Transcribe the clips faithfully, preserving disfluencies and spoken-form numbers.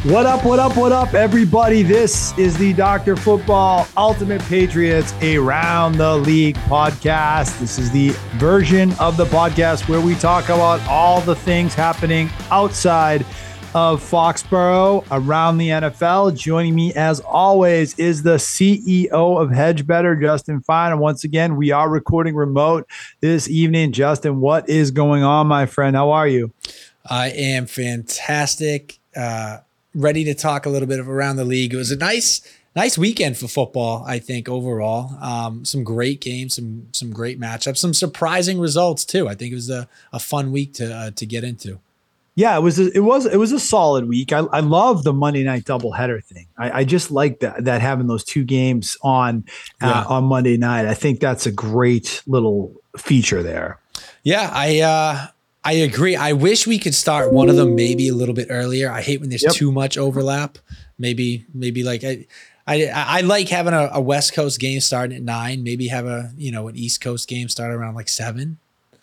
What up, what up, what up, everybody? This is the Doctor Football Ultimate Patriots Around the League podcast. This is the version of the podcast where we talk about all the things happening outside of Foxborough around the N F L. Joining me, as always, is the C E O of HedgeBetter, Justin Fine. And once again, we are recording remote this evening. Justin, what is going on, my friend? How are you? I am fantastic. Uh, ready to talk a little bit of around the league. It was a nice, nice weekend for football, I think, overall. Um, some great games, some some great matchups, some surprising results too. I think it was a, a fun week to uh, to get into. Yeah, it was a, it was it was a solid week. I, I love the Monday night doubleheader thing. I, I just like that that having those two games on uh, yeah. on Monday night. I think that's a great little feature there. Yeah, I. Uh, I agree. I wish we could start one of them maybe a little bit earlier. I hate when there's yep. too much overlap. Maybe, maybe like I, I, I like having a, a West Coast game starting at nine. Maybe have a you know an East Coast game start around like seven.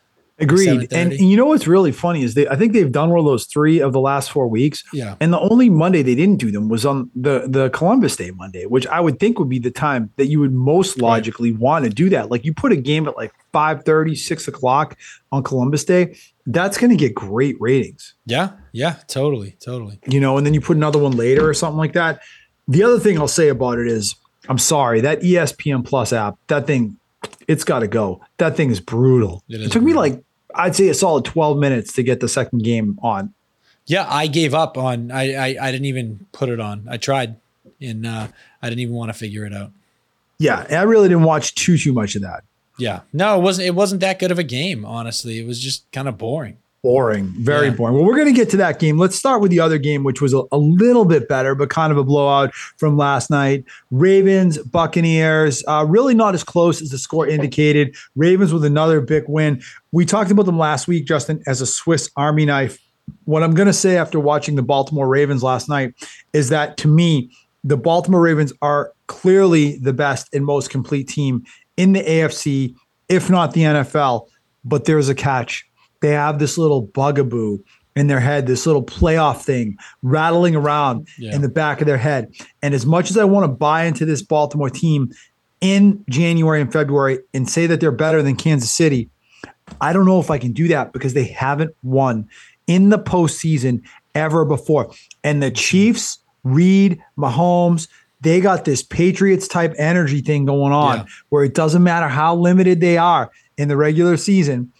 Agreed. And, and you know what's really funny is they I think they've done one of those three of the last four weeks. Yeah. And the only Monday they didn't do them was on the the Columbus Day Monday, which I would think would be the time that you would most logically right. want to do that. Like you put a game at like five thirty, six o'clock on Columbus Day, that's going to get great ratings. Yeah. Yeah. Totally. Totally. You know, and then you put another one later or something like that. The other thing I'll say about it is, I'm sorry, that E S P N Plus app, that thing, it's got to go. That thing is brutal. It, is it took brutal. me like, I'd say a solid twelve minutes to get the second game on. Yeah, I gave up on, I I, I didn't even put it on. I tried and uh, I didn't even want to figure it out. Yeah, I really didn't watch too, too much of that. Yeah, no, it wasn't, it wasn't that good of a game, honestly. It was just kind of boring. Boring, very yeah. boring. Well, we're going to get to that game. Let's start with the other game, which was a, a little bit better, but kind of a blowout from last night. Ravens, Buccaneers, uh, really not as close as the score indicated. Ravens with another big win. We talked about them last week, Justin, as a Swiss Army knife. What I'm going to say after watching the Baltimore Ravens last night is that, to me, the Baltimore Ravens are clearly the best and most complete team in the A F C, if not the N F L. But there's a catch. They have this little bugaboo in their head, this little playoff thing rattling around yeah. in the back of their head. And as much as I want to buy into this Baltimore team in January and February and say that they're better than Kansas City, I don't know if I can do that because they haven't won in the postseason ever before. And the Chiefs, Reed, Mahomes, they got this Patriots type energy thing going on yeah. where it doesn't matter how limited they are in the regular season.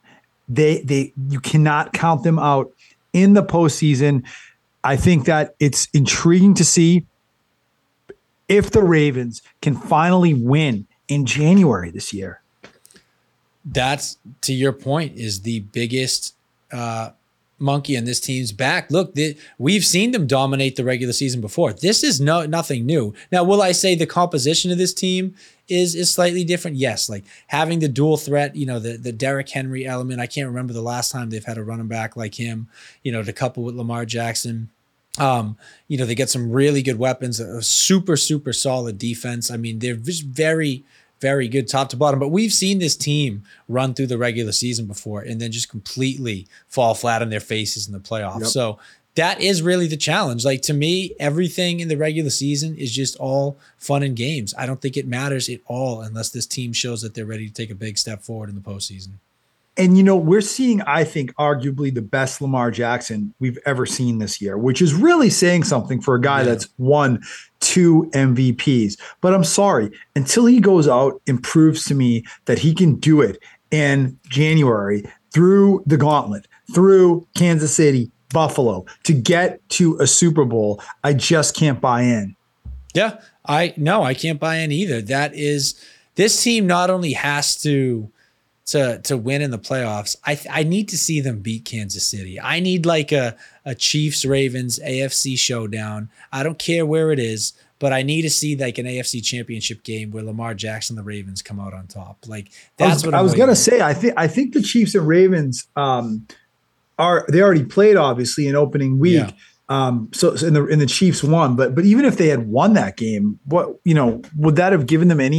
They they you cannot count them out in the postseason. I think that it's intriguing to see if the Ravens can finally win in January this year. That's, to your point, is the biggest uh, monkey on this team's back. Look, the, we've seen them dominate the regular season before. This is no nothing new. Now, will I say the composition of this team is is slightly different? Yes, like having the dual threat, you know, the the Derrick Henry element. I can't remember the last time they've had a running back like him, you know, to couple with Lamar Jackson. Um, you know, they get some really good weapons, a super, super solid defense. I mean, they're just very, very good top to bottom. But we've seen this team run through the regular season before and then just completely fall flat on their faces in the playoffs. Yep. So that is really the challenge. Like, to me, everything in the regular season is just all fun and games. I don't think it matters at all unless this team shows that they're ready to take a big step forward in the postseason. And, you know, we're seeing, I think, arguably the best Lamar Jackson we've ever seen this year, which is really saying something for a guy yeah. that's won two M V Ps. But I'm sorry, until he goes out and proves to me that he can do it in January through the gauntlet, through Kansas City, Buffalo, to get to a Super Bowl, I just can't buy in. Yeah, I no, I can't buy in either. That is, this team not only has to to to win in the playoffs, I I need to see them beat Kansas City. I need like a a Chiefs Ravens A F C showdown. I don't care where it is, but I need to see like an A F C championship game where Lamar Jackson and the Ravens come out on top. Like that's I was, what I'm I was gonna for. say. I think I think the Chiefs and Ravens um, are they already played obviously in opening week. Yeah. Um, so, so in the in the Chiefs won, but but even if they had won that game, what you know would that have given them any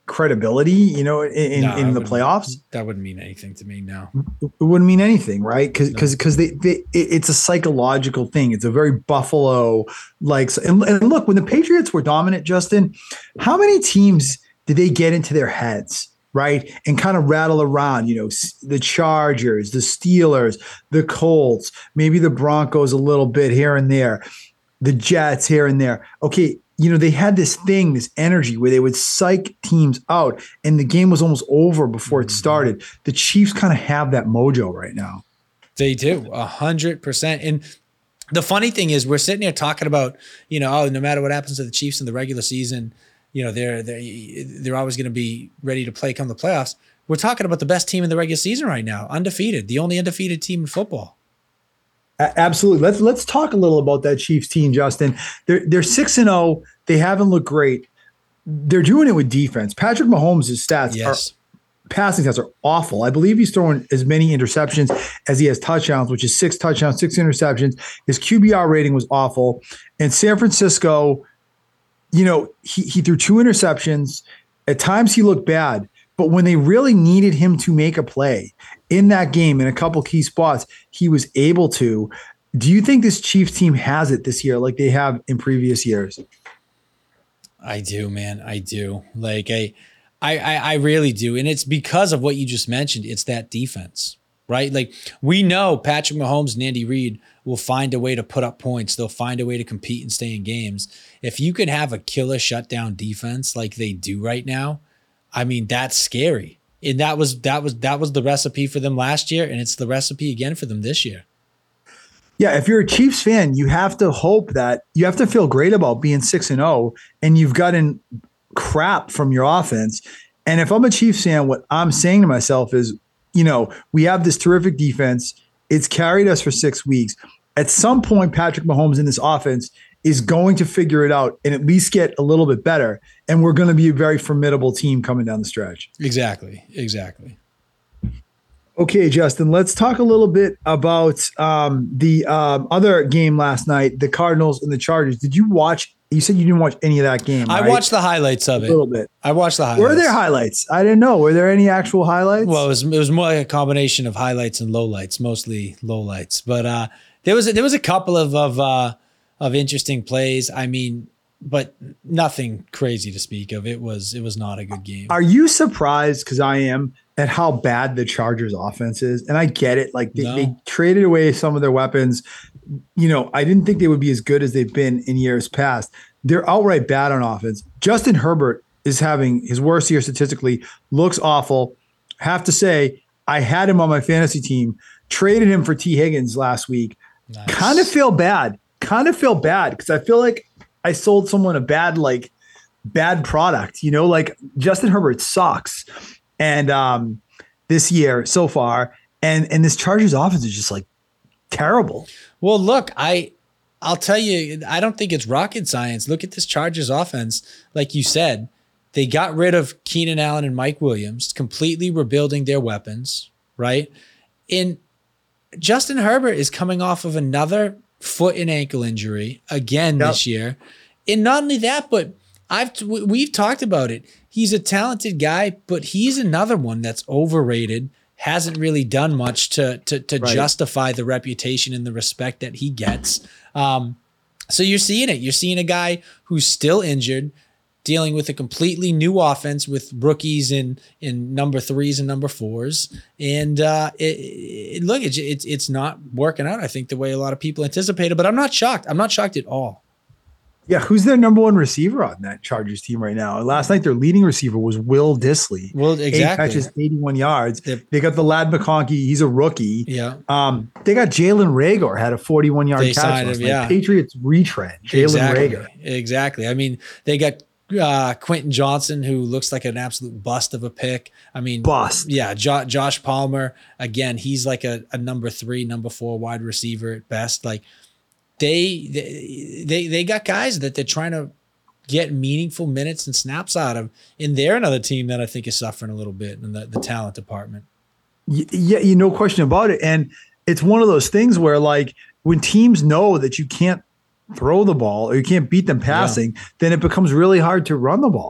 credibility, you know, in, No, in I the wouldn't- playoffs? That wouldn't mean anything to me. No. It wouldn't mean anything, right? Because No. because because they, they it- it's a psychological thing. It's a very Buffalo like. And, and look, when the Patriots were dominant, Justin, how many teams did they get into their heads, right, and kind of rattle around? You know, s- the Chargers, the Steelers, the Colts, maybe the Broncos a little bit here and there, the Jets here and there. Okay, you know, they had this thing, this energy where they would psych teams out, and the game was almost over before it started. The Chiefs kind of have that mojo right now. They do a hundred percent. And the funny thing is, we're sitting here talking about, you know, oh, no matter what happens to the Chiefs in the regular season, you know, they're they're they're always going to be ready to play come the playoffs. We're talking about the best team in the regular season right now, undefeated, the only undefeated team in football. A- Absolutely. Let's let's talk a little about that Chiefs team, Justin. They're they're six and zero. They haven't looked great. They're doing it with defense. Patrick Mahomes' stats Yes. are passing stats are awful. I believe he's throwing as many interceptions as he has touchdowns, which is six touchdowns, six interceptions. His Q B R rating was awful. And San Francisco, you know, he he threw two interceptions. At times he looked bad, but when they really needed him to make a play in that game in a couple key spots, he was able to. Do you think this Chiefs team has it this year like they have in previous years? I do, man. I do. Like I, I, I, I really do. And it's because of what you just mentioned. It's that defense, right? Like we know Patrick Mahomes and Andy Reid will find a way to put up points. They'll find a way to compete and stay in games. If you could have a killer shutdown defense like they do right now, I mean, that's scary. And that was, that was, that was the recipe for them last year. And it's the recipe again for them this year. Yeah, if you're a Chiefs fan, you have to hope that you have to feel great about being six and zero, and you've gotten crap from your offense. And if I'm a Chiefs fan, what I'm saying to myself is, you know, we have this terrific defense. It's carried us for six weeks. At some point, Patrick Mahomes in this offense is going to figure it out and at least get a little bit better. And we're going to be a very formidable team coming down the stretch. Exactly. Exactly. Okay, Justin, let's talk a little bit about um, the um, other game last night, the Cardinals and the Chargers. Did you watch? You said you didn't watch any of that game. I right? watched the highlights of it. A little bit. I watched the highlights. Were there highlights? I didn't know. Were there any actual highlights? Well, it was, it was more like a combination of highlights and lowlights, mostly lowlights. But uh, there was a, there was a couple of of uh, of interesting plays. I mean, but nothing crazy to speak of. It was it was not a good game. Are you surprised? Because I am at how bad the Chargers offense is. And I get it. Like they, No. they traded away some of their weapons. You know, I didn't think they would be as good as they've been in years past. They're outright bad on offense. Justin Herbert is having his worst year statistically, looks awful. Have to say, I had him on my fantasy team, traded him for T. Higgins last week. Nice. Kind of feel bad. Kind of feel bad because I feel like I sold someone a bad, like, bad product. You know, like Justin Herbert sucks. And um, this year so far, and and this Chargers offense is just like terrible. Well, look, I I'll tell you, I don't think it's rocket science. Look at this Chargers offense. Like you said, they got rid of Keenan Allen and Mike Williams, completely rebuilding their weapons, right? And Justin Herbert is coming off of another foot and ankle injury again Yep. this year. And not only that, but I've we've talked about it. He's a talented guy, but he's another one that's overrated, hasn't really done much to to, to Right. justify the reputation and the respect that he gets. Um, so you're seeing it. You're seeing a guy who's still injured, dealing with a completely new offense with rookies in in number threes and number fours, and uh, it, it, look, it's it's it's not working out. I think the way a lot of people anticipated, but I'm not shocked. I'm not shocked at all. Yeah, who's their number one receiver on that Chargers team right now? Last night, their leading receiver was Will Disley. Well, exactly. Eight catches, eighty-one yards. Yep. They got the lad McConkey. He's a rookie. Yeah. Um, they got Jalen Rager had a forty-one yard They catch. signed last him, night. yeah. Patriots retread. Jalen Exactly. Rager. Exactly. I mean, they got uh, Quentin Johnson, who looks like an absolute bust of a pick. I mean, Bust. Yeah, jo- Josh Palmer. Again, he's like a, a number three, number four wide receiver at best. Like they, they, they, they got guys that they're trying to get meaningful minutes and snaps out of. And they're another team that I think is suffering a little bit in the, the talent department. Y- Yeah, you no question about it. And it's one of those things where, like, when teams know that you can't throw the ball or you can't beat them passing, then it becomes really hard to run the ball.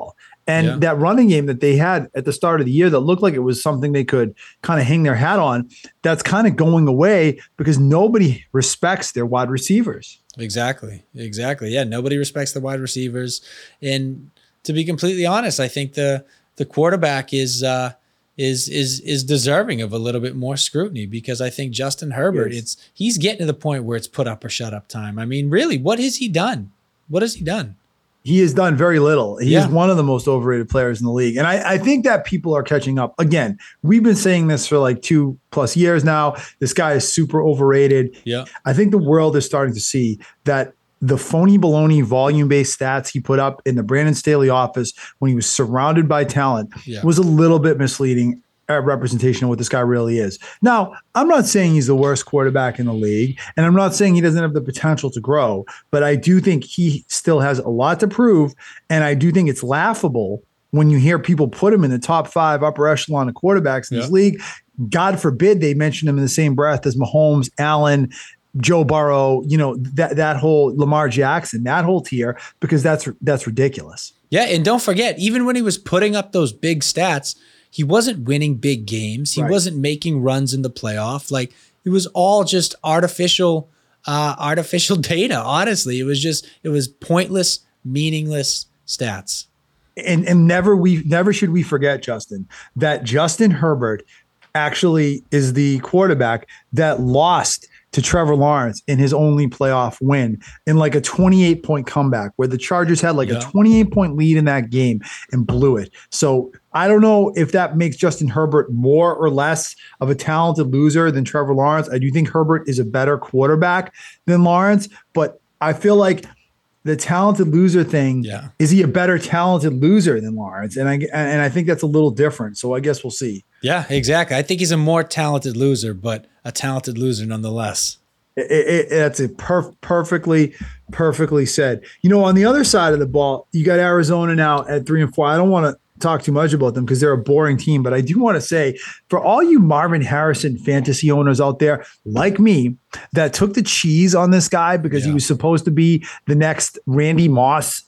And Yeah. that running game that they had at the start of the year that looked like it was something they could kind of hang their hat on, that's kind of going away because nobody respects their wide receivers. Exactly. Exactly. Yeah. Nobody respects the wide receivers. And to be completely honest, I think the the quarterback is uh, is is is deserving of a little bit more scrutiny because I think Justin Herbert, Yes. it's he's getting to the point where it's put up or shut up time. I mean, really, what has he done? What has he done? He has done very little. He Yeah. is one of the most overrated players in the league. And I, I think that people are catching up. Again, we've been saying this for like two plus years now. This guy is super overrated. Yeah. I think the world is starting to see that the phony baloney volume-based stats he put up in the Brandon Staley office when he was surrounded by talent Yeah. was a little bit misleading uh, representation of what this guy really is. Now, I'm not saying he's the worst quarterback in the league, and I'm not saying he doesn't have the potential to grow, but I do think he still has a lot to prove, and I do think it's laughable when you hear people put him in the top five upper echelon of quarterbacks in Yeah. this league. God forbid they mention him in the same breath as Mahomes, Allen, Joe Burrow, you know, that that whole Lamar Jackson, that whole tier, because that's that's ridiculous. Yeah, and don't forget, even when he was putting up those big stats, he wasn't winning big games. He Right. wasn't making runs in the playoff. Like it was all just artificial, uh, artificial data. Honestly, it was just it was pointless, meaningless stats. And and never we never should we forget, Justin, that Justin Herbert actually is the quarterback that lost to Trevor Lawrence in his only playoff win in like a twenty-eight point comeback where the Chargers had like Yeah. a twenty-eight point lead in that game and blew it. So I don't know if that makes Justin Herbert more or less of a talented loser than Trevor Lawrence. I do think Herbert is a better quarterback than Lawrence, but I feel like the talented loser thing, Yeah. is he a better talented loser than Lawrence? And I and I think that's a little different. So I guess we'll see. Yeah, exactly. I think he's a more talented loser, but a talented loser nonetheless. It, it, that's a perf- perfectly, perfectly said. You know, on the other side of the ball, you got Arizona now at three and four. I don't want to talk too much about them because they're a boring team, but I do want to say for all you Marvin Harrison fantasy owners out there like me that took the cheese on this guy because he Yeah. was supposed to be the next Randy Moss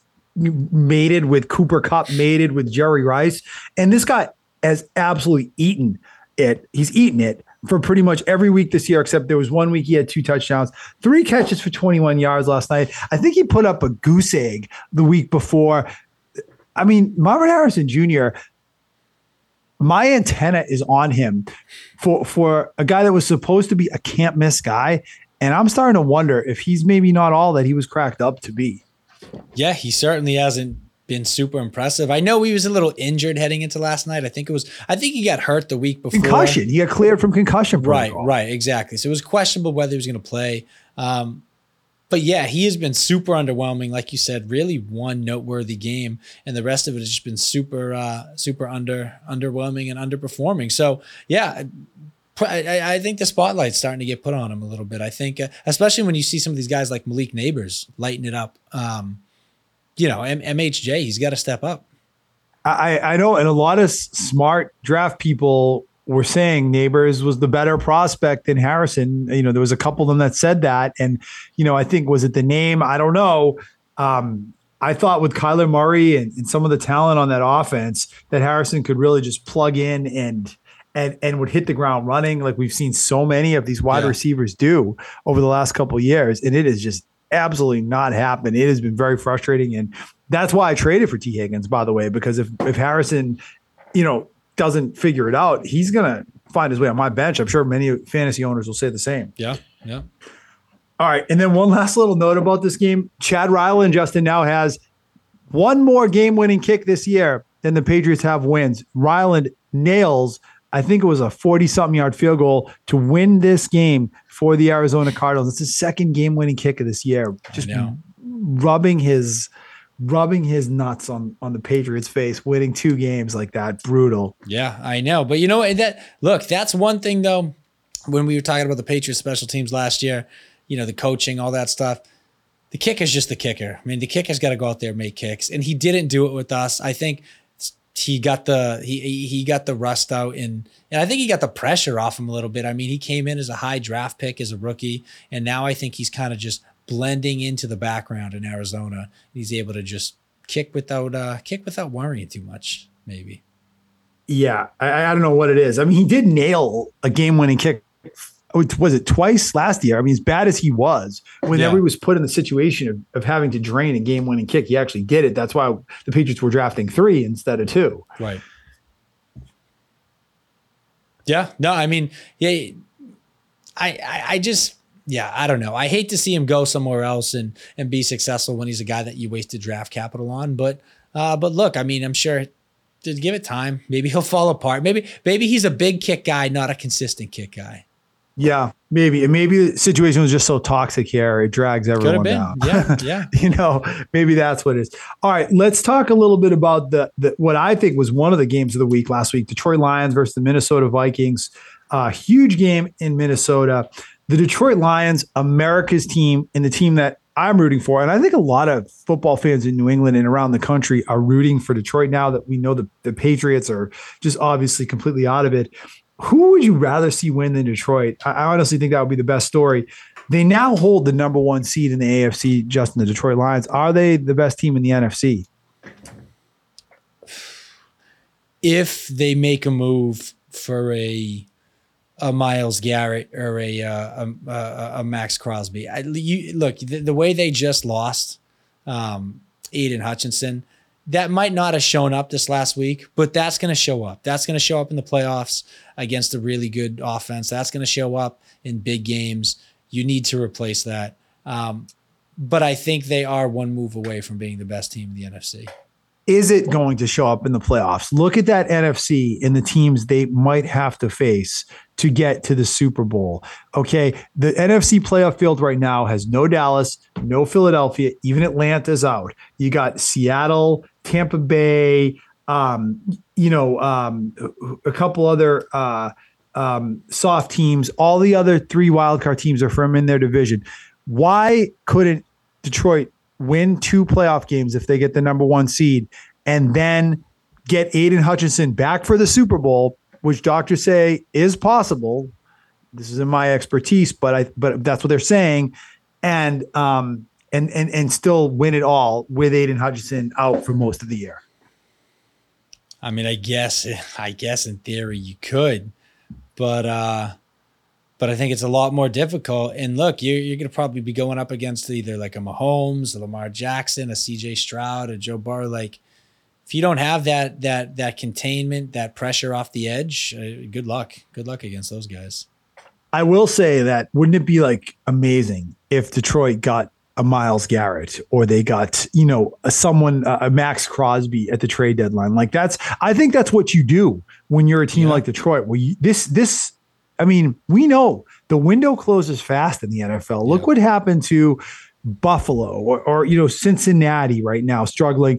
mated with Cooper Kupp, mated with Jerry Rice, and this guy has absolutely eaten it. He's eaten it for pretty much every week this year, except there was one week he had two touchdowns, three catches for twenty-one yards last night. I think he put up a goose egg the week before. I mean, Marvin Harrison Junior, my antenna is on him for, for a guy that was supposed to be a can't miss guy. And I'm starting to wonder if he's maybe not all that he was cracked up to be. Yeah, he certainly hasn't been super impressive. I know he was a little injured heading into last night. I think it was, I think he got hurt the week before. Concussion. He got cleared from concussion Right, protocol. right, exactly. So it was questionable whether he was going to play. Um, but yeah, he has been super underwhelming. Like you said, really one noteworthy game, and the rest of it has just been super, uh, super under underwhelming and underperforming. So yeah, I, I think the spotlight's starting to get put on him a little bit. I think, uh, especially when you see some of these guys like Malik Neighbors lighting it up. Um, you know, M- MHJ, he's got to step up. I, I know, and a lot of s- smart draft people were saying Neighbors was the better prospect than Harrison. You know, there was a couple of them that said that, and you know, I think was it the name? I don't know. Um, I thought with Kyler Murray and, and some of the talent on that offense that Harrison could really just plug in and and and would hit the ground running, like we've seen so many of these wide Yeah. receivers do over the last couple of years, and it is just absolutely not happened. It has been very frustrating, and that's why I traded for T. Higgins, by the way, because if if Harrison, you know, doesn't figure it out, he's gonna find his way on my bench. I'm sure many fantasy owners will say the same. Yeah, yeah. All right, and then one last little note about this game: Chad Ryland, Justin, now has one more game-winning kick this year than the Patriots have wins. Ryland nails, I think it was a forty-something yard field goal to win this game for the Arizona Cardinals. It's his second game-winning kick of this year. Just know. rubbing his rubbing his nuts on on the Patriots' face, winning two games like that. Brutal. Yeah, I know. But you know what? That look, that's one thing though. When we were talking about the Patriots special teams last year, you know, the coaching, all that stuff. The kicker's just the kicker. I mean, the kicker's got to go out there and make kicks, and he didn't do it with us. I think he got the he he got the rust out, and and I think he got the pressure off him a little bit. I mean, he came in as a high draft pick as a rookie, and now I think he's kind of just blending into the background in Arizona. He's able to just kick without uh, kick without worrying too much, maybe. Yeah, I, I don't know what it is. I mean, he did nail a game-winning kick. Was it twice last year? I mean, as bad as he was, whenever Yeah. he was put in the situation of, of having to drain a game-winning kick, he actually did it. That's why the Patriots were drafting three instead of two. Right. Yeah. No, I mean, yeah, I, I, I just, yeah, I don't know. I hate to see him go somewhere else and and be successful when he's a guy that you wasted draft capital on. But, uh, but look, I mean, I'm sure. Just give it time. Maybe he'll fall apart. Maybe, maybe he's a big kick guy, not a consistent kick guy. Yeah, maybe. And maybe the situation was just so toxic here, it drags everyone down. Yeah, yeah. You know, maybe that's what it is. All right, let's talk a little bit about the, the what I think was one of the games of the week last week: Detroit Lions versus the Minnesota Vikings. Uh, huge game in Minnesota. The Detroit Lions, America's team, and the team that I'm rooting for. And I think a lot of football fans in New England and around the country are rooting for Detroit now that we know the, the Patriots are just obviously completely out of it. Who would you rather see win than Detroit? I, I honestly think that would be the best story. They now hold the number one seed in the A F C, Justin, the Detroit Lions. Are they the best team in the N F C? If they make a move for a a Myles Garrett or a uh, a, a, a Max Crosby. I, you, look, the, the way they just lost um, Aiden Hutchinson, that might not have shown up this last week, but that's going to show up. That's going to show up in the playoffs against a really good offense. That's going to show up in big games. You need to replace that. Um, but I think they are one move away from being the best team in the N F C. Is it going to show up in the playoffs? Look at that N F C and the teams they might have to face to get to the Super Bowl. Okay, the N F C playoff field right now has no Dallas, no Philadelphia, even Atlanta's out. You got Seattle, Tampa Bay, um, you know, um, a couple other uh, um, soft teams. All the other three wildcard teams are from in their division. Why couldn't Detroit win two playoff games if they get the number one seed and then get Aiden Hutchinson back for the Super Bowl, which doctors say is possible? This isn't my expertise, but I, but that's what they're saying. And, um, and, and, and still win it all with Aiden Hutchinson out for most of the year. I mean, I guess, I guess in theory you could, but, uh, But I think it's a lot more difficult. And look, you're, you're going to probably be going up against either like a Mahomes, a Lamar Jackson, a C J Stroud, a Joe Burrow. Like, if you don't have that that that containment, that pressure off the edge, uh, good luck. Good luck against those guys. I will say that wouldn't it be like amazing if Detroit got a Myles Garrett or they got, you know, a, someone, a Max Crosby at the trade deadline? Like that's, I think that's what you do when you're a team Yeah. like Detroit. Well, you, this this. I mean, we know the window closes fast in the N F L. Look Yeah. what happened to Buffalo or, or, you know, Cincinnati right now struggling.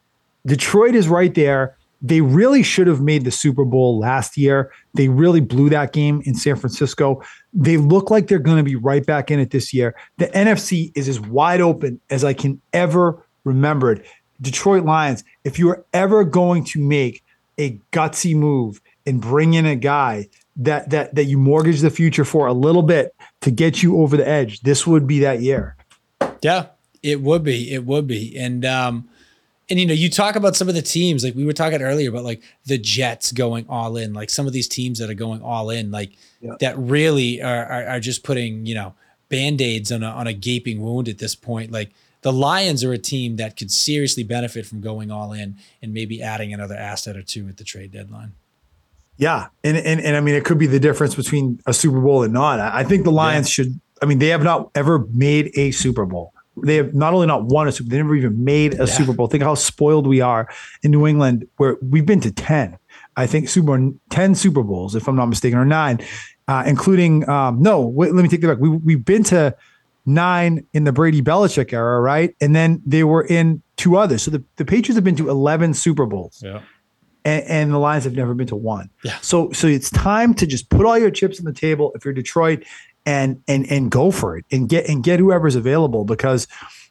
Detroit is right there. They really should have made the Super Bowl last year. They really blew that game in San Francisco. They look like they're going to be right back in it this year. The N F C is as wide open as I can ever remember it. Detroit Lions, if you are ever going to make a gutsy move and bring in a guy that that that you mortgage the future for a little bit to get you over the edge, this would be that year. Yeah, it would be. It would be. And um, and you know, you talk about some of the teams, like we were talking earlier about like the Jets going all in, like some of these teams that are going all in, like Yeah. that really are, are are just putting, you know, Band-Aids on a on a gaping wound at this point. Like the Lions are a team that could seriously benefit from going all in and maybe adding another asset or two at the trade deadline. Yeah. And, and, and I mean, it could be the difference between a Super Bowl and not. I I think the Lions yeah. should, I mean, they have not ever made a Super Bowl. They have not only not won a Super Bowl, they never even made a yeah. Super Bowl. Think how spoiled we are in New England, where we've been to ten, I think Super Bowl, ten Super Bowls, if I'm not mistaken, or nine, uh, including, um, no, wait, let me take that back. We, we've been to nine in the Brady Belichick era, right? And then they were in two others. So the, the Patriots have been to eleven Super Bowls. Yeah. And, and the Lions have never been to one. Yeah. So so it's time to just put all your chips on the table if you're Detroit and and and go for it and get and get whoever's available because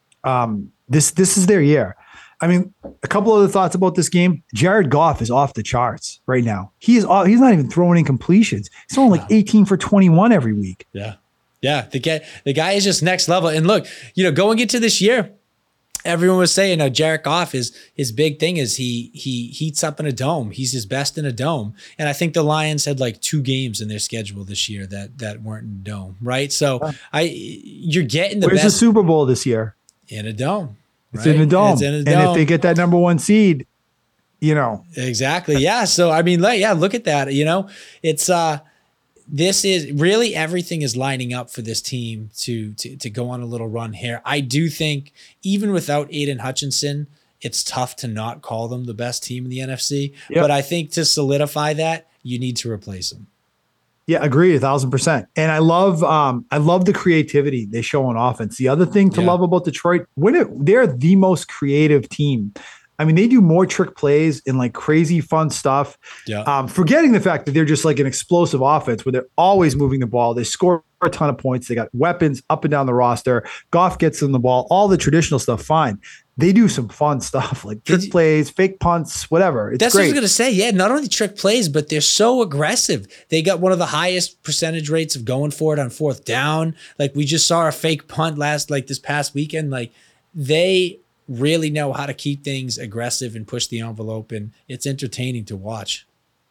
um, this this is their year. I mean, a couple other thoughts about this game. Jared Goff is off the charts right now. He is he's not even throwing in completions. He's throwing like eighteen for twenty-one every week. Yeah. Yeah. The guy the guy is just next level. And look, you know, going into this year, everyone was saying, now Jared Goff is his big thing is he he heats up in a dome. He's his best in a dome. And I think the Lions had like two games in their schedule this year that that weren't in a dome, right? So yeah. I you're getting the Where's best the Super Bowl this year? In a dome. It's right? in a dome. It's in a dome. And if they get that number one seed, you know. Exactly. Yeah. So I mean, like, yeah, look at that. You know, it's uh this is really everything is lining up for this team to, to to go on a little run here. I do think even without Aiden Hutchinson, it's tough to not call them the best team in the N F C. Yep. But I think to solidify that, you need to replace them. Yeah, agreed, a thousand percent. And I love, um, I love the creativity they show on offense. The other thing to yeah. love about Detroit, when it, they're the most creative team. I mean, they do more trick plays and like crazy fun stuff. Yeah. Um, forgetting the fact that they're just like an explosive offense where they're always moving the ball. They score a ton of points. They got weapons up and down the roster. Goff gets them the ball. All the traditional stuff, fine. They do some fun stuff like trick you, plays, fake punts, whatever. It's that's great. what I was going to say. Yeah, not only trick plays, but they're so aggressive. They got one of the highest percentage rates of going for it on fourth down. Like we just saw a fake punt last, like this past weekend. Like they really know how to keep things aggressive and push the envelope, and it's entertaining to watch.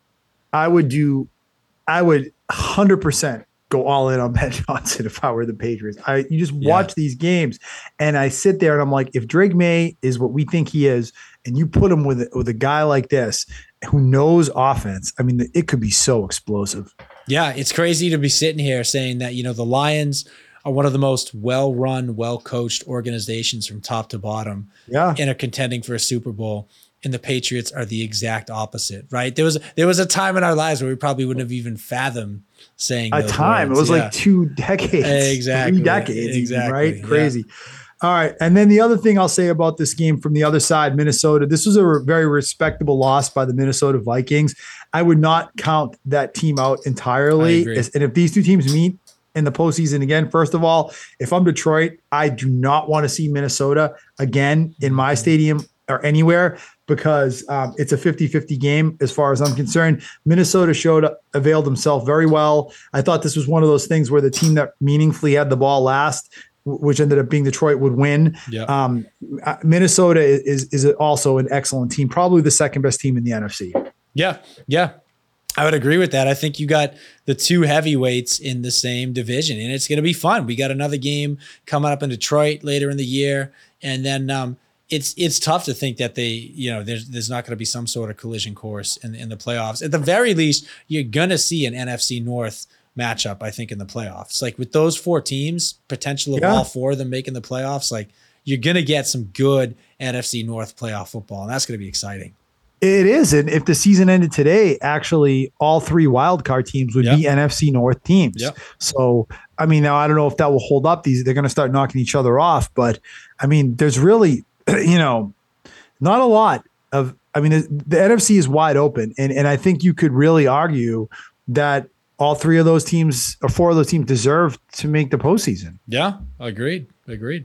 I would do, I would one hundred percent go all in on Ben Johnson if I were the Patriots. I you just watch yeah. these games, and I sit there and I'm like, if Drake May is what we think he is, and you put him with with a guy like this who knows offense, I mean, it could be so explosive. Yeah, it's crazy to be sitting here saying that, you know, the Lions are one of the most well-run, well-coached organizations from top to bottom yeah. and are contending for a Super Bowl. And the Patriots are the exact opposite, right? There was there was a time in our lives where we probably wouldn't have even fathomed saying a time. Words. It was yeah. like two decades, exactly, three decades, exactly, even, right? Crazy. Yeah. All right, and then the other thing I'll say about this game from the other side, Minnesota. This was a re- very respectable loss by the Minnesota Vikings. I would not count that team out entirely. And if these two teams meet in the postseason again, first of all, if I'm Detroit, I do not want to see Minnesota again in my stadium or anywhere because um, it's a fifty-fifty game as far as I'm concerned. Minnesota showed availed themselves very well. I thought this was one of those things where the team that meaningfully had the ball last, which ended up being Detroit, would win. Yeah. Um, Minnesota is is also an excellent team, probably the second best team in the N F C. Yeah, yeah. I would agree with that. I think you got the two heavyweights in the same division, and it's going to be fun. We got another game coming up in Detroit later in the year, and then um, it's it's tough to think that they, you know, there's there's not going to be some sort of collision course in in the playoffs. At the very least, you're going to see an N F C North matchup, I think, in the playoffs. Like with those four teams, potential of yeah. all four of them making the playoffs, like you're going to get some good N F C North playoff football, and that's going to be exciting. It is. And if the season ended today, actually all three wildcard teams would yep. be N F C North teams. Yep. So, I mean, now I don't know if that will hold up. These They're going to start knocking each other off. But, I mean, there's really, you know, not a lot of, I mean, the, the N F C is wide open. And, and I think you could really argue that all three of those teams or four of those teams deserve to make the postseason. Yeah, agreed. Agreed.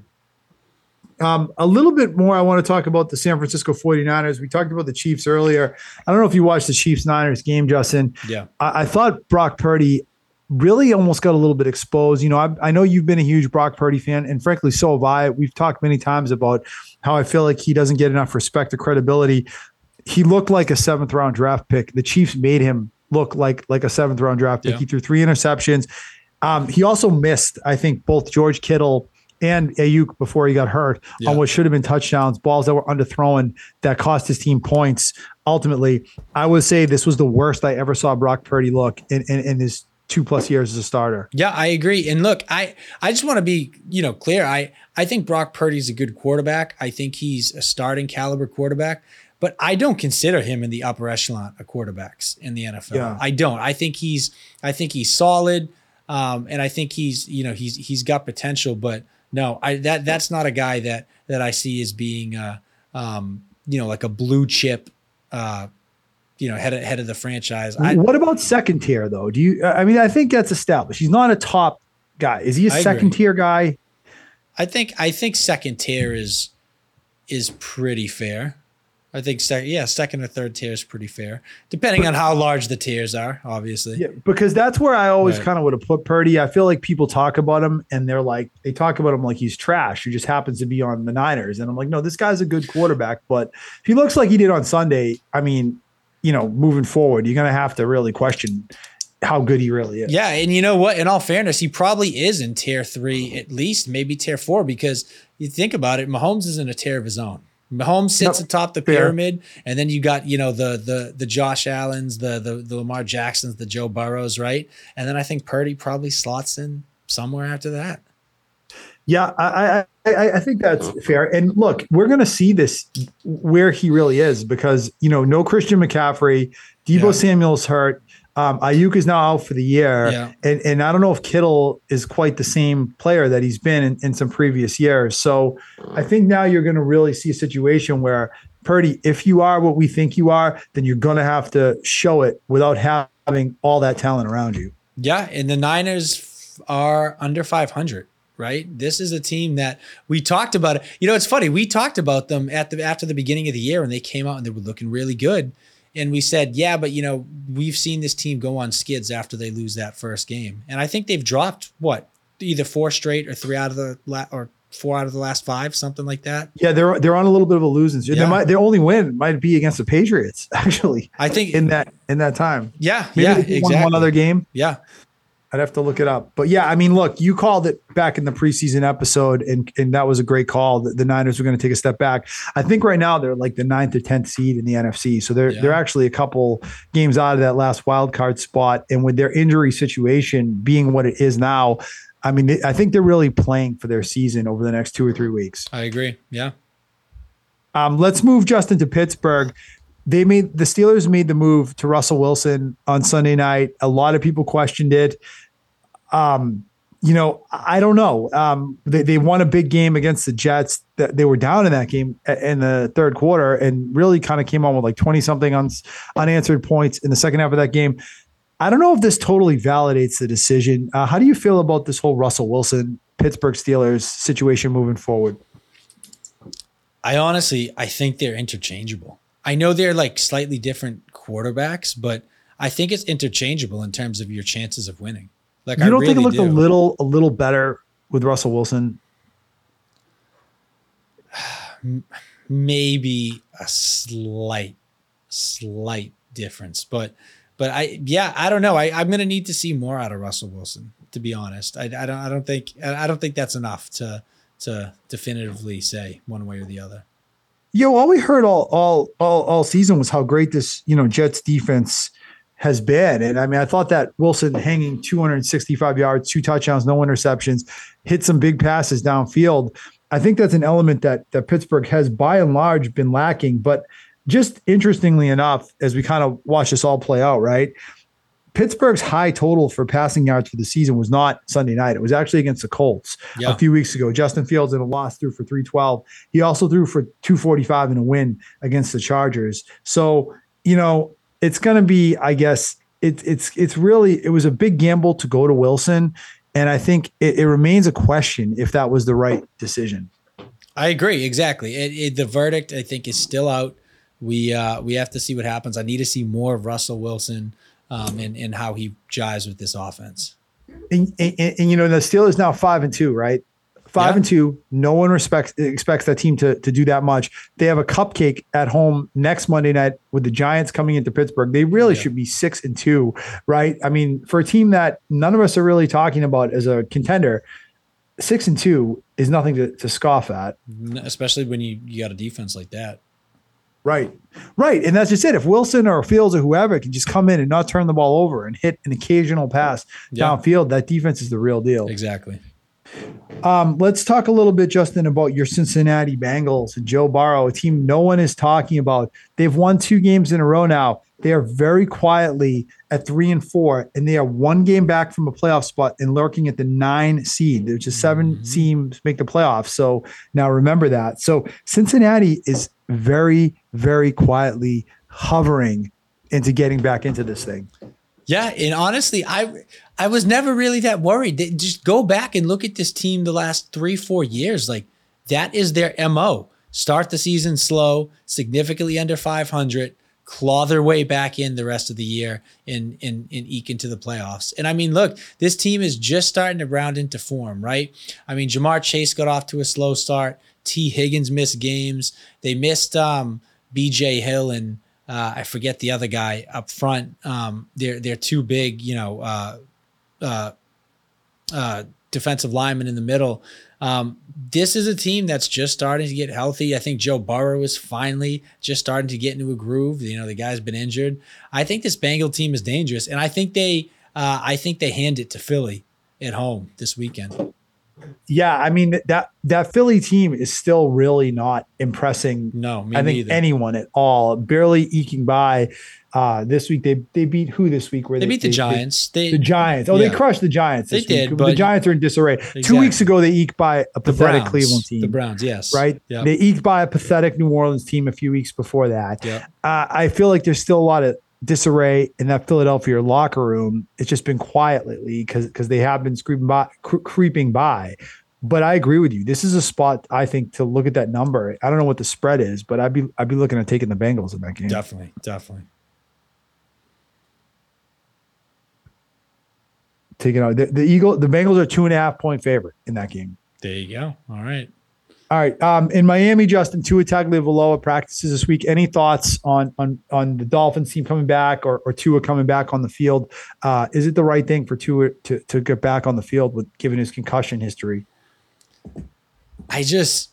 Um, a little bit more, I want to talk about the San Francisco forty-niners. We talked about the Chiefs earlier. I don't know if you watched the Chiefs-Niners game, Justin. Yeah. I, I thought Brock Purdy really almost got a little bit exposed. You know, I, I know you've been a huge Brock Purdy fan, and frankly, so have I. We've talked many times about how I feel like he doesn't get enough respect or credibility. He looked like a seventh-round draft pick. The Chiefs made him look like, like a seventh-round draft pick. Yeah. He threw three interceptions. Um, he also missed, I think, both George Kittle and Ayuk before he got hurt yeah. on what should have been touchdowns, balls that were underthrown that cost his team points. Ultimately, I would say this was the worst I ever saw Brock Purdy look in, in, in his two plus years as a starter. Yeah, I agree. And look, I, I just want to be, you know, clear. I, I think Brock Purdy's a good quarterback. I think he's a starting caliber quarterback, but I don't consider him in the upper echelon of quarterbacks in the N F L. Yeah. I don't. I think he's, I think he's solid. Um, and I think he's, you know, he's, he's got potential, but no, I that that's not a guy that that I see as being, uh, um, you know, like a blue chip, uh, you know, head of, head of the franchise. I, what about second tier though? Do you? I mean, I think that's established. He's not a top guy. Is he a I second agree. tier guy? I think I think second tier is is pretty fair. I think sec- yeah, second or third tier is pretty fair, depending on how large the tiers are, obviously. Yeah, because that's where I always Right. kind of would have put Purdy. I feel like people talk about him and they're like, they talk about him like he's trash. He just happens to be on the Niners. And I'm like, no, this guy's a good quarterback. But if he looks like he did on Sunday, I mean, you know, moving forward, you're going to have to really question how good he really is. Yeah, and you know what? In all fairness, he probably is in tier three, at least, maybe tier four, because you think about it, Mahomes is in a tier of his own. Mahomes sits Yep. atop the Fair. pyramid, and then you got, you know, the the the Josh Allens, the, the the Lamar Jacksons, the Joe Burrows, right? And then I think Purdy probably slots in somewhere after that. Yeah, I, I I I think that's fair. And look, we're going to see this where he really is because, you know, no Christian McCaffrey, Deebo Yeah. Samuel's hurt. Um, Ayuk is now out for the year. Yeah. And, and I don't know if Kittle is quite the same player that he's been in, in some previous years. So I think now you're going to really see a situation where Purdy, if you are what we think you are, then you're going to have to show it without having all that talent around you. Yeah, and the Niners f- are under five hundred, right? This is a team that we talked about. It. You know, it's funny. We talked about them at the after the beginning of the year when they came out and they were looking really good. And we said, yeah, but, you know, we've seen this team go on skids after they lose that first game. And I think they've dropped, what, either four straight or three out of the la- or four out of the last five, something like that. Yeah, they're they're on a little bit of a losing streak. Yeah. They might, their only win might be against the Patriots, actually. I think in that in that time. Yeah, Maybe yeah, they won exactly. one other game. Yeah. I'd have to look it up. But yeah, I mean, look, you called it back in the preseason episode, and, and that was a great call. The, the Niners were going to take a step back. I think right now they're like the ninth or tenth seed in the N F C. So they're Yeah. they're actually a couple games out of that last wild card spot. And with their injury situation being what it is now, I mean, they, I think they're really playing for their season over the next two or three weeks. I agree. Yeah. Um, let's move Justin to Pittsburgh. They made the Steelers made the move to Russell Wilson on Sunday night. A lot of people questioned it. Um, you know, I don't know. Um, they, they won a big game against the Jets. That they were down in that game in the third quarter and really kind of came on with like twenty something un, unanswered points in the second half of that game. I don't know if this totally validates the decision. Uh, how do you feel about this whole Russell Wilson Pittsburgh Steelers situation moving forward? I honestly, I think they're interchangeable. I know they're like slightly different quarterbacks, but I think it's interchangeable in terms of your chances of winning. Like, You I don't really think it looked do. a little a little better with Russell Wilson? Maybe a slight, slight difference, but, but I, yeah, I don't know. I, I'm going to need to see more out of Russell Wilson, to be honest. I, I don't, I don't think, I don't think that's enough to, to definitively say one way or the other. Yo, all we heard all all all all season was how great this, you know, Jets defense has been. And I mean, I thought that Wilson hanging two hundred sixty-five yards, two touchdowns, no interceptions, hit some big passes downfield. I think that's an element that that Pittsburgh has by and large been lacking. But just interestingly enough, as we kind of watch this all play out, right? Pittsburgh's high total for passing yards for the season was not Sunday night. It was actually against the Colts Yeah. a few weeks ago. Justin Fields in a loss threw for three twelve. He also threw for two forty-five in a win against the Chargers. So, you know, it's going to be, I guess, it, it's it's really, it was a big gamble to go to Wilson. And I think it, it remains a question if that was the right decision. I agree. Exactly. It, it, the verdict, I think, is still out. We uh, we have to see what happens. I need to see more of Russell Wilson um, and, and how he jives with this offense. And, and, and you know, the Steelers now five and two, right? Five Yeah. and two. No one respects expects that team to, to do that much. They have a cupcake at home next Monday night with the Giants coming into Pittsburgh. They really Yeah. should be six and two, right? I mean, for a team that none of us are really talking about as a contender, six and two is nothing to, to scoff at. Especially when you, you got a defense like that. Right. Right. And that's just it. If Wilson or Fields or whoever can just come in and not turn the ball over and hit an occasional pass Yeah. downfield, that defense is the real deal. Exactly. Um, let's talk a little bit, Justin, about your Cincinnati Bengals and Joe Burrow, a team no one is talking about. They've won two games in a row now. They are very quietly at three and four, and they are one game back from a playoff spot and lurking at the nine seed. There's just seven Mhm. teams make the playoffs. So now remember that. So Cincinnati is very, very quietly hovering into getting back into this thing. Yeah, and honestly, I I was never really that worried. They, just go back and look at this team the last three, four years. Like, that is their M O. start the season slow, significantly under five hundred, claw their way back in the rest of the year and, and, and eke into the playoffs. And I mean, look, this team is just starting to round into form, right? I mean, Jamar Chase got off to a slow start. T. Higgins missed games. They missed um, B J Hill and uh, I forget the other guy up front. Um, they're they're too big, you know, uh, uh, uh, defensive linemen in the middle. Um, this is a team that's just starting to get healthy. I think Joe Burrow is finally just starting to get into a groove. You know, the guy's been injured. I think this Bengal team is dangerous, and I think they, uh, I think they hand it to Philly at home this weekend. Yeah, I mean that that Philly team is still really not impressing. No, me I think neither. anyone at all. Barely eking by. Uh, this week they they beat who this week? Where they, they beat the they, Giants. They, They, the Giants. Oh, yeah. they crushed the Giants. This They week. did, The but Giants are in disarray. exactly. Two weeks ago they eked by a the pathetic Browns, Cleveland team. The Browns, yes, Right. Yep. They eked by a pathetic New Orleans team a few weeks before that. Yep. Uh, I feel like there's still a lot of disarray in that Philadelphia locker room. It's just been quiet lately because because they have been creeping by, cre- creeping by. But I agree with you. This is a spot I think to look at that number. I don't know what the spread is, but I'd be I'd be looking at taking the Bengals in that game. Definitely, definitely. Taking out the, the Eagle, the Bengals are two and a half point favorite in that game. There you go. All right. All right. Um, in Miami, Justin, Tua Tagovailoa practices this week. Any thoughts on on on the Dolphins team coming back or, or Tua coming back on the field? Uh, is it the right thing for Tua to to get back on the field with given his concussion history? I just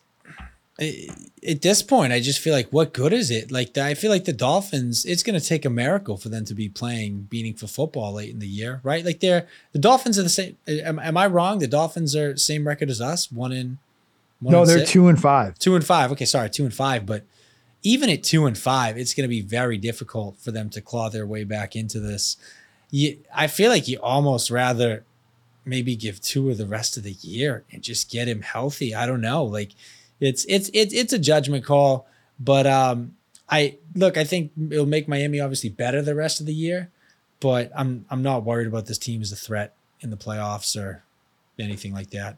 at this point, I just feel like, what good is it? Like, I feel like the Dolphins, it's going to take a miracle for them to be playing meaningful football late in the year, right? Like, they're the Dolphins are the same. Am, am I wrong? The Dolphins are same record as us, one in. One no, in they're six? two and five. Two and five. Okay, sorry, two and five. But even at two and five, it's going to be very difficult for them to claw their way back into this. You, I feel like you almost rather maybe give Tua the rest of the year and just get him healthy. I don't know. Like, it's it's it's it's a judgment call. But um, I look. I think it'll make Miami obviously better the rest of the year. But I'm I'm not worried about this team as a threat in the playoffs or anything like that.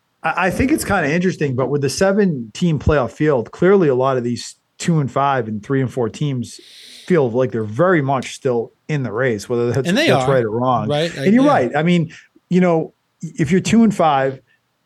I think it's kind of interesting, but with the seven team playoff field, clearly a lot of these two and five and three and four teams feel like they're very much still in the race, whether that's, and they that's are, right or wrong. Right. And you're yeah. right. I mean, you know, if you're two and five,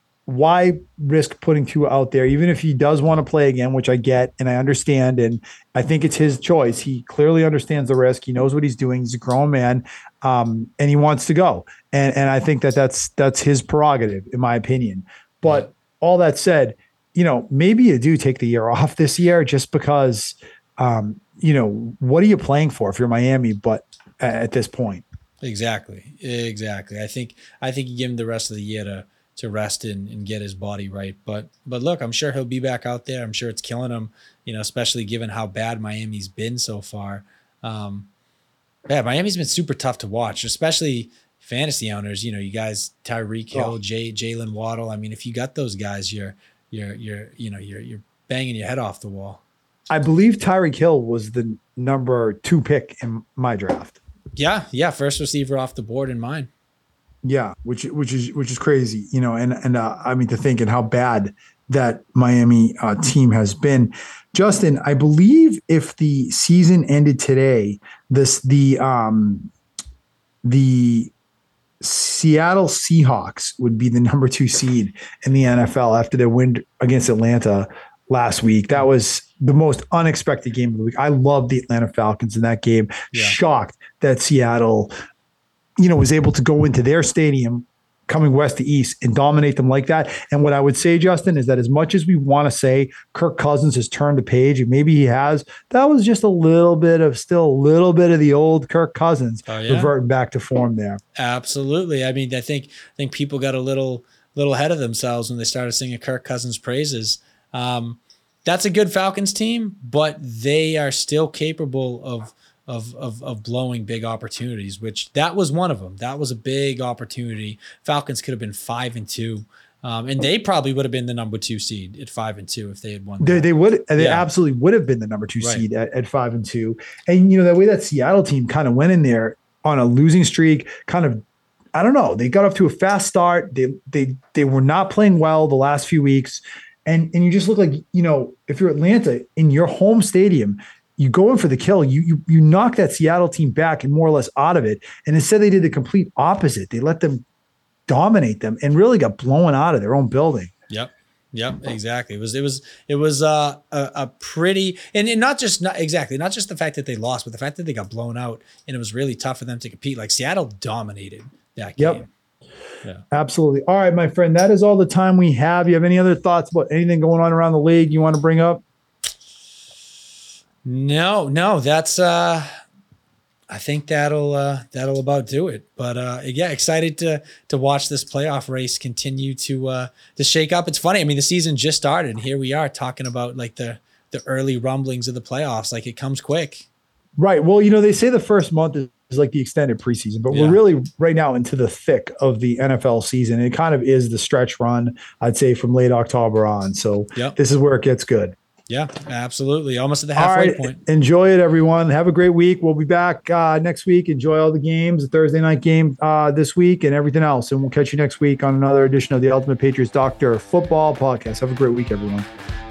why risk putting Tua out there, even if he does want to play again, which I get and I understand. And I think it's his choice. He clearly understands the risk. He knows what he's doing. He's a grown man, um, and he wants to go. And and I think that that's that's his prerogative, in my opinion. But all that said, you know, maybe you do take the year off this year just because, um, you know, what are you playing for if you're Miami? But at this point, exactly, exactly. I think I think you give him the rest of the year to to rest and, and get his body right. But but look, I'm sure he'll be back out there. I'm sure it's killing him, you know, especially given how bad Miami's been so far. Um, yeah, Miami's been super tough to watch, especially fantasy owners. You know, you guys, Tyreek Hill, Oh. Jay, Jalen Waddle. I mean, if you got those guys, you're you're you're you know you're you're banging your head off the wall. I believe Tyreek Hill was the number two pick in my draft. Yeah, yeah, first receiver off the board in mine. Yeah, which which is which is crazy, you know, and and uh, I mean to think and how bad that Miami uh, team has been. Justin, I believe if the season ended today, this the um the Seattle Seahawks would be the number two seed in the N F L after their win against Atlanta last week. That was the most unexpected game of the week. I love the Atlanta Falcons in that game. Yeah. Shocked that Seattle, you know, was able to go into their stadium coming west to east and dominate them like that. And what I would say, Justin, is that as much as we want to say Kirk Cousins has turned the page, and maybe he has, that was just a little bit of still a little bit of the old Kirk Cousins Oh, yeah? reverting back to form there. Absolutely. I mean, I think I think people got a little little ahead of themselves when they started singing Kirk Cousins praises. Um, that's a good Falcons team, but they are still capable of of of of blowing big opportunities. Which that was one of them. That was a big opportunity. Falcons could have been five and two, um, and they probably would have been the number two seed at five and two if they had won. They, that. they would, they Yeah. absolutely would have been the number two Right. seed at, at five and two. And you know that way that Seattle team kind of went in there on a losing streak, kind of. I don't know. They got off to a fast start. They they they were not playing well the last few weeks. And and you just look like, you know, if you're Atlanta in your home stadium, you go in for the kill. You you you knock that Seattle team back and more or less out of it. And instead they did the complete opposite. They let them dominate them and really got blown out of their own building. Yep. Yep, exactly. It was, it was, it was uh, a, a pretty, and, and not just, not exactly, not just the fact that they lost, but the fact that they got blown out and it was really tough for them to compete. Like Seattle dominated that game. Yep. Yeah. Absolutely. All right, my friend, that is all the time we have. You have any other thoughts about anything going on around the league you want to bring up? No, no, that's, uh, I think that'll uh, that'll about do it. But uh, yeah, excited to to watch this playoff race continue to uh, to shake up. It's funny. I mean, the season just started, and here we are talking about like the the early rumblings of the playoffs. Like it comes quick. Right. Well, you know, they say the first month is like the extended preseason, but yeah. we're really right now into the thick of the N F L season. It kind of is the stretch run, I'd say, from late October on. So yep. This is where it gets good. Yeah, absolutely. Almost at the halfway right. point. Enjoy it, everyone. Have a great week. We'll be back uh, next week. Enjoy all the games, the Thursday night game uh, this week and everything else. And we'll catch you next week on another edition of the Ultimate Patriots Doctor Football Podcast. Have a great week, everyone.